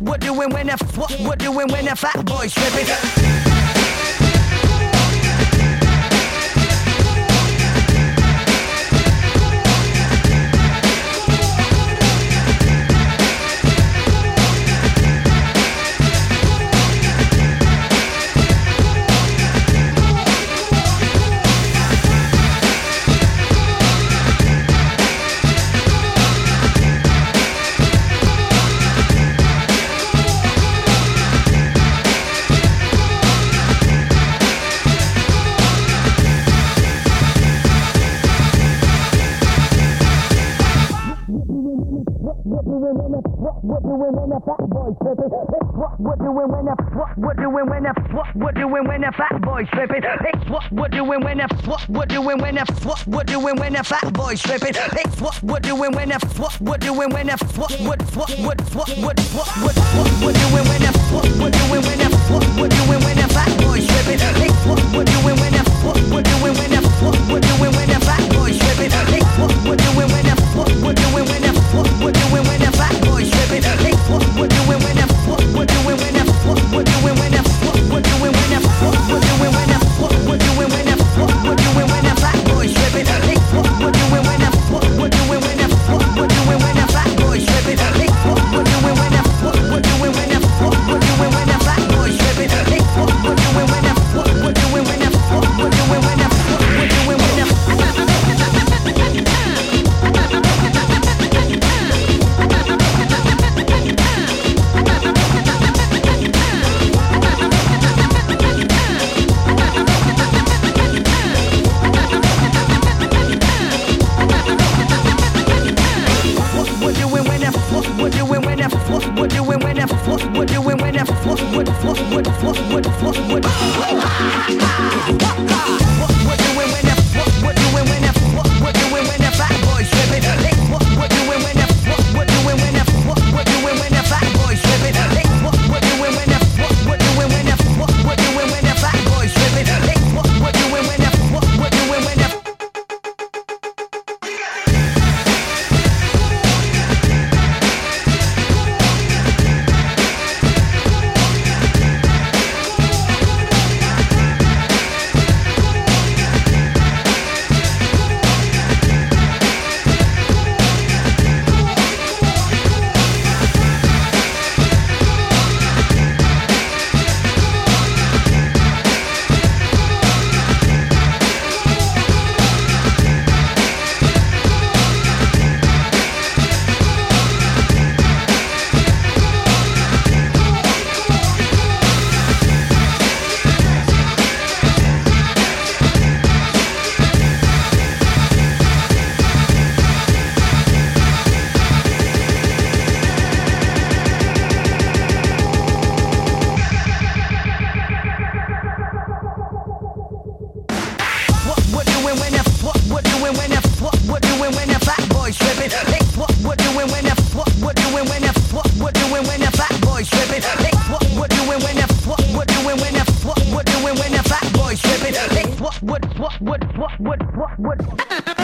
we're doing when the fat boys tripping. We're doing when the fat boys tripping. It's what we're doing when the we're doing when the fat boys tripping. It's what we're doing when the we're doing when the we're doing when the fat boys tripping. It's what we're doing when the we're doing when the we're doing when the we're doing when the we're doing when the fat boys tripping. It's what we're doing when the we're doing when the we're doing when the fat boys tripping. It's what we're doing when the we're doing when the we're doing when the fat boys tripping. It's what we're doing when the we're doing when the we're doing when the we're doing when the we're doing when the we're doing when the we're doing when the fat boys tripping. It's what we're doing when the we're doing when the we're doing when the fat boys tripping. It's what we're doing when the we're doing when the we're doing when the fat boys tripping. It's what we're doing when the we're doing when the we're doing when the we're doing when the what